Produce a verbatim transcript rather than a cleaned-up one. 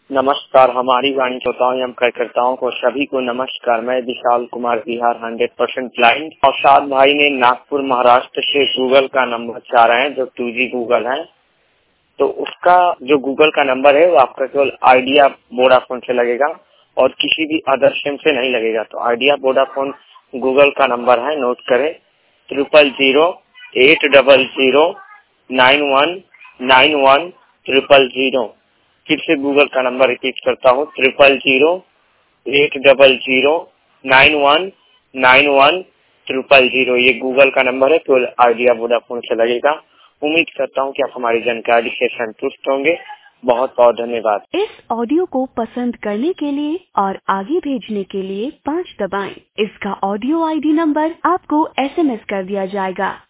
नमस्कार, हमारी वाणी श्रोताओं एवं कार्यकर्ताओं को सभी को नमस्कार। मैं Vishal Kumar Bihar hundred percent blind और साथ भाई ने नागपुर महाराष्ट्र से गूगल का नंबर चाह रहे हैं जो टू जी गूगल है। तो उसका जो गूगल का नंबर है वो आपका केवल आइडिया वोडाफोन से लगेगा और किसी भी अदर सिम से नहीं लगेगा। तो आइडिया वोडाफोन गूगल का नंबर है, नोट करें, triple zero eight double zero nine one nine one triple zero. फिर से गूगल का नंबर रिपीट करता हूँ, triple zero eight double zero nine one nine one triple zero. ये गूगल का नंबर है, केवल आइडिया वोडाफोन से लगेगा। उम्मीद करता हूँ कि आप हमारी जानकारी से संतुष्ट होंगे। बहुत बहुत धन्यवाद। इस ऑडियो को पसंद करने के लिए और आगे भेजने के लिए पाँच दबाएं। इसका ऑडियो आईडी नंबर आपको एसएमएस कर दिया जाएगा।